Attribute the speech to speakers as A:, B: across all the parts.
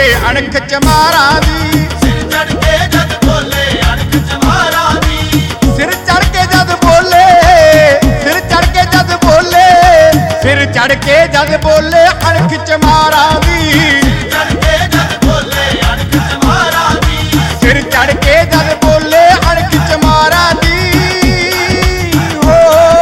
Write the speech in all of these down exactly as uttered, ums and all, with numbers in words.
A: ਬੋਲੇ ਅਣਖ ਚਮਾਰਾਂ ਦੀ।
B: ਸਿਰ ਚੜ ਕੇ ਜਦ ਬੋਲੇ ਅਣਖ ਚਮਾਰਾਂ ਦੀ।
A: ਸਿਰ ਚੜ ਕੇ ਜਦ ਬੋਲੇ ਸਿਰ ਚੜ ਕੇ ਜਦ ਬੋਲੇ ਸਿਰ ਚੜ ਕੇ ਜਦ ਬੋਲੇ ਅਣਖ ਚਮਾਰਾਂ ਦੀ।
B: ਚੜ ਕੇ ਜਦ ਬੋਲੇ ਅਣਖ ਚਮਾਰਾਂ ਦੀ।
A: ਸਿਰ ਚੜ ਕੇ ਜਦ ਬੋਲੇ ਅਣਖ ਚਮਾਰਾਂ ਦੀ। ਹੋ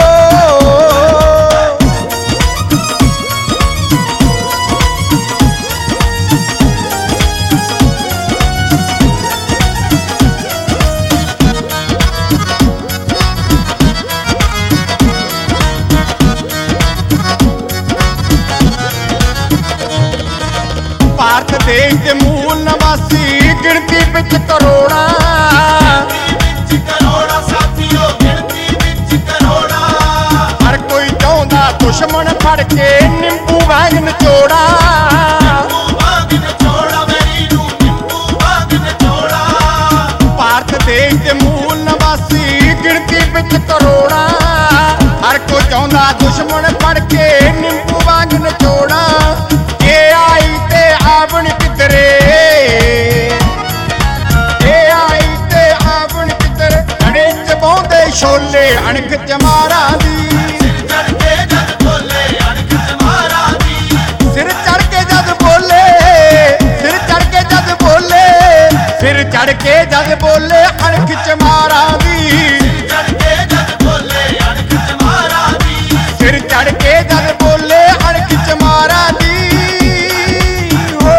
A: ਭਾਰਤ ਦੇਸ਼ ਦੇ ਮੂਲ ਨਿਵਾਸੀ ਗਿਣਤੀ ਵਿੱਚ ਕਰੋੜਾਂ।
B: ਗਿਣਤੀ ਵਿੱਚ ਕਰੋੜਾਂ ਸਾਥੀਓ ਗਿਣਤੀ ਵਿੱਚ ਕਰੋੜਾਂ।
A: ਹਰ ਕੋਈ ਚਾਹੁੰਦਾ ਦੁਸ਼ਮਣ ਫੜ ਕੇ ਨਿੰਬੂ ਵਾਂਗ ਨਿਚੋੜਾ।
B: ਨਿੰਬੂ ਵਾਂਗ ਨਿਚੋੜਾ ਮੇਰੀ ਨੂੰ ਨਿੰਬੂ ਵਾਂਗ ਨਿਚੋੜਾ।
A: ਭਾਰਤ ਦੇਸ਼ ਦੇ ਮੂਲ ਨਿਵਾਸੀ ਗਿਣਤੀ ਵਿੱਚ ਕਰੋੜਾਂ। ਹਰ ਕੋਈ ਚਾਹੁੰਦਾ ਦੁਸ਼ਮਣ ਫੜ ਕੇ ਨਿੰਬੂ ਵਾਂਗ ਨਿਚੋੜਾ। ਇਹ ਆਈ ਤੇ ਆਵਣ ਕਿਧਰੇ ਇਹ ਆਈ ਤੇ ਆਵਣ ਕਿਧਰੇ ਅੜੇ ਚਬਾਉਂਦੇ ਛੋਲੇ ਅਣਖ ਚਮਾਰਾਂ ਦੀ।
B: ਸਿਰ ਚੜ ਕੇ ਜਦ ਬੋਲੇ ਅਣਖ ਚਮਾਰਾਂ ਦੀ।
A: ਸਿਰ ਚੜ ਕੇ ਜਦ ਬੋਲੇ ਸਿਰ ਚੜ ਕੇ ਜਦ ਬੋਲੇ ਸਿਰ ਚੜ ਕੇ ਜਦ ਬੋਲੇ ਅਣਖ ਚਮਾਰਾਂ ਦੀ।
B: ਚੜ ਕੇ ਜਦ ਬੋਲੇ ਅਣਖ ਚਮਾਰਾਂ ਦੀ।
A: ਸਿਰ ਚੜ ਕੇ ਜਦ ਬੋਲੇ ਅਣਖ ਚਮਾਰਾਂ ਦੀ। ਹੋ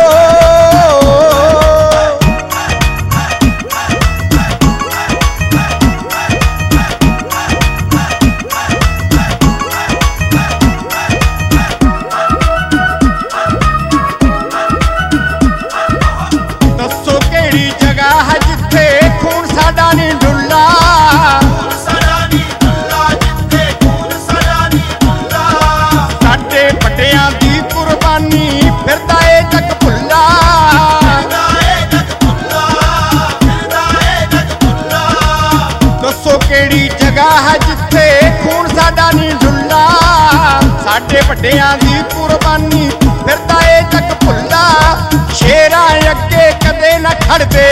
A: ਦੱਸੋ ਕਿਹੜੀ ਜਗ੍ਹਾ ਹੈ ਜਿੱਥੇ ਖੂਨ ਸਾਡਾ ਨਹੀਂ ਡੁੱਲਾ।
B: ਖੂਨ ਸਾਡਾ ਨੀ ਡੁੱਲਾ ਜਿੱਥੇ ਖੂਨ ਸਾਡਾ ਨੀ ਡੁੱਲਾ।
A: ਸਾਡੇ ਵੱਡਿਆਂ ਦੀ ਕੁਰਬਾਨੀ ਫਿਰਦਾ ਏ ਜੱਗ ਭੁੱਲਾ।
B: ਫਿਰਦਾ ਏ ਜੱਗ ਭੁੱਲਾ ਫਿਰਦਾ ਏ ਜੱਗ ਭੁੱਲਾ।
A: ਦੱਸੋ ਕਿਹੜੀ ਜਗ੍ਹਾ ਹੈ ਜਿੱਥੇ ਖੂਨ ਸਾਡਾ ਨਹੀਂ ਡੁੱਲਾ। ਸਾਡੇ ਵੱਡਿਆਂ ਦੀ ਕੁਰਬਾਨੀ ਫਿਰਦਾ ਏ ਜੱਗ ਭੁੱਲਾ। ਸ਼ੇਰਾਂ ਅੱਗੇ ਕਦੇ ਨਾ ਖੜਦੇ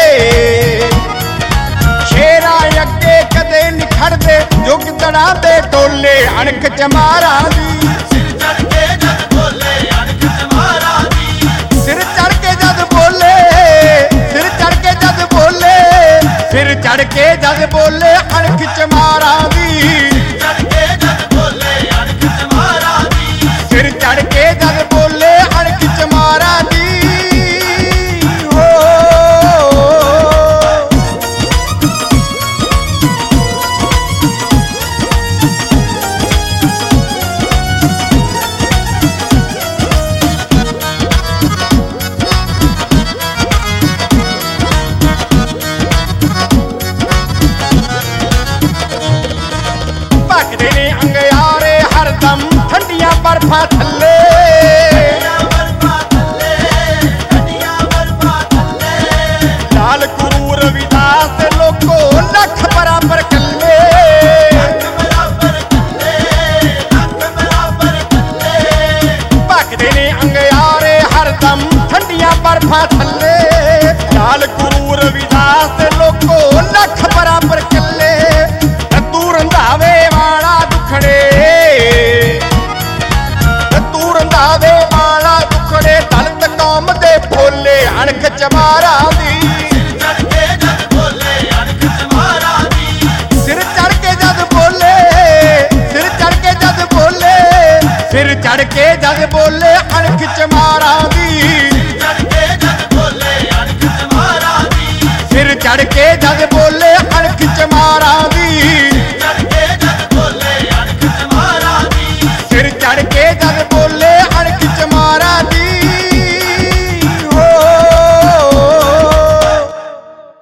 A: ਸ਼ੇਰਾਂ ਅੱਗੇ ਕਦੇ ਨਹੀਂ ਖੜਦੇ ਜੋ ਗਿੱਦੜਾਂ ਦੇ ਟੋਲੇ ਅਣਖ ਚਮਾਰਾਂ ਦੀ।
B: ਸਿਰ ਚੜ ਕੇ ਜਦ ਬੋਲੇ ਅਣਖ ਚਮਾਰਾਂ ਦੀ।
A: ਸਿਰ ਚੜ ਕੇ ਜਦ ਬੋਲੇ ਸਿਰ ਚੜ ਕੇ ਜਦ ਬੋਲੇ ਸਿਰ ਚੜ ਕੇ ਜਦ ਬੋਲੇ ਅਣਖ ਚਮਾਰਾਂ ਦੀ।
B: ਚੜ ਕੇ ਜਦ ਬੋਲੇ ਅਣਖ ਚਮਾਰਾਂ ਦੀ।
A: ਸਿਰ ਚੜ ਕੇ ਜਦ ਬੋਲੇ ਅਣਖ ਚਮਾਰਾਂ ਦੀ। ਹੋ ਭੱਜਦੇ ਨੇ ਅੰਗਿਆਰੇ ਹਰਦਮ ਠੰਡੀਆਂ ਬਰਫਾਂ ਥੱਲੇ।
B: ਠੰਡੀਆਂ ਬਰਫਾਂ ਥੱਲੇ ਠੰਡੀਆਂ ਬਰਫਾਂ ਥੱਲੇ।
A: ਲਾਲ ਗੁਰੂ ਰਵਿਦਾਸ ਦੇ ਲੋਕੋ ਲੱਖ ਬਰਾਬਰ ਕੱਲੇ।
B: ਲੱਖ ਬਰਾਬਰ ਕੱਲੇ ਲੱਖ ਬਰਾਬਰ ਕੱਲੇ।
A: ਭੱਜਦੇ ਨੇ ਅੰਗਿਆਰੇ ਹਰਦਮ ਠੰਡੀਆਂ ਬਰਫਾਂ ਥੱਲੇ। ਲਾਲ ਗੁਰੂ ਰਵਿਦਾਸ ਦੇ ਲੋਕੋ ਲੱਖ ਬਰਾਬਰ ਕੱਲੇ। ਤੂੰ ਰੰਧਾਵੇ ਵਾਲਾ ਦੁਖੜੇ ਤੂੰ ਰੰਧਾਵੇ ਵਾਲਾ ਦੁਖੜੇ ਦਲਿਤ ਕੌਮ ਦੇ ਫੋਲੇ ਅਣਖ ਚਮਾਰਾਂ ਦੀ।
B: ਚੜ ਕੇ ਜਦ ਬੋਲੇ ਅਣਖ ਚਮਾਰਾਂ ਦੀ।
A: ਸਿਰ ਚੜ ਕੇ ਜਦ ਬੋਲੇ ਸਿਰ ਚੜ ਕੇ ਜਦ ਬੋਲੇ ਸਿਰ ਚੜ ਕੇ ਜਦ ਬੋਲੇ ਅਣਖ ਚਮਾਰਾਂ ਦੀ।
B: ਚੜ ਕੇ ਜਦ ਬੋਲੇ ਅਣਖ ਚਮਾਰਾਂ ਦੀ।
A: ਸਿਰ ਚੜ ਕੇ ਜਦ